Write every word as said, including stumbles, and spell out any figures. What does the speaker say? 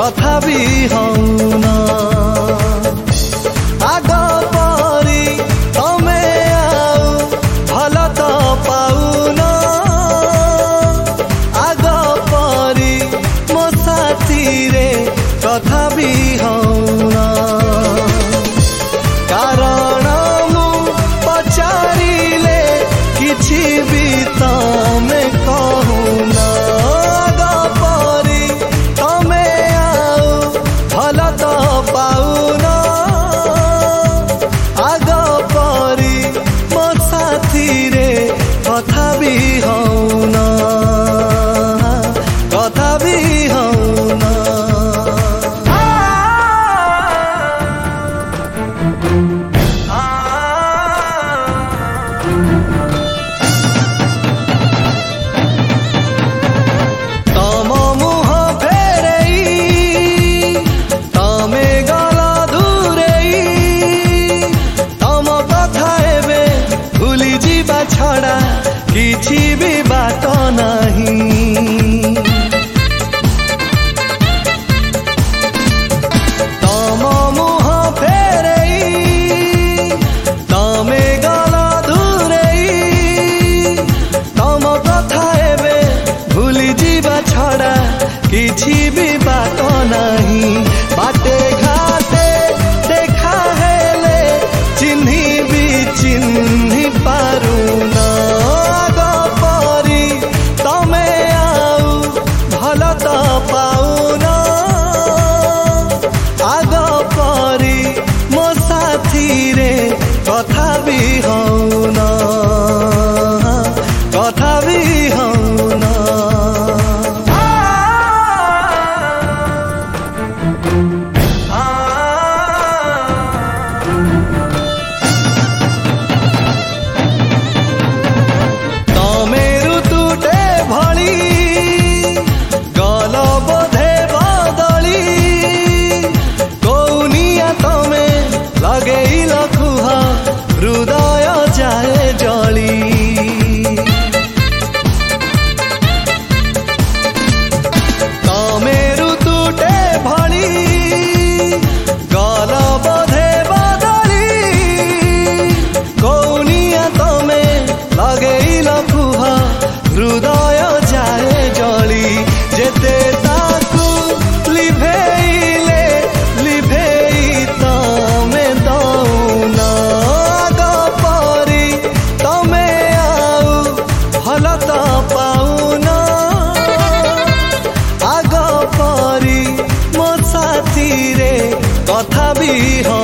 कथा भी हौन आग परी तमे आउ भल तो पाउन आग परी मो साथी रे कथा भी हौन कारण मु पचारिले किछि भी तमे कहून आग परी तमे आउ भल तो पाउन आग परी मो साथी रे कथा भी हौन कथा भी हौन तम मुह फेरई तमे गला दूरेई तम कथा एबे भूली जीवा छड़ा किछि भी बात नहीं तम मुह फेरई तमे गला दूरेई तम कथा एबे भूली जीवा छड़ा किछि भी बात नहीं बाटे घाटे देखा हेले चिन्ही भी चिन्ही पारुन आग परी तमे आउ भल तो पाउन आग परी मो साथी रे कथा भी हौन कथा भी हौन तमे ऋतुटे भली गल बोधे बदली कौनिया तमे लगेइल खुह हृदय जाए जली तमे ऋतुटे भली गल बोधे बदली कौनिया तमे लगेइल खुह हृदय जाए जली जेते ताकू लिभेइले लिभेई तमे दौन आग परी तमे आउ भल तो पाउन आग परी मो साथी रे कथा भी हौन।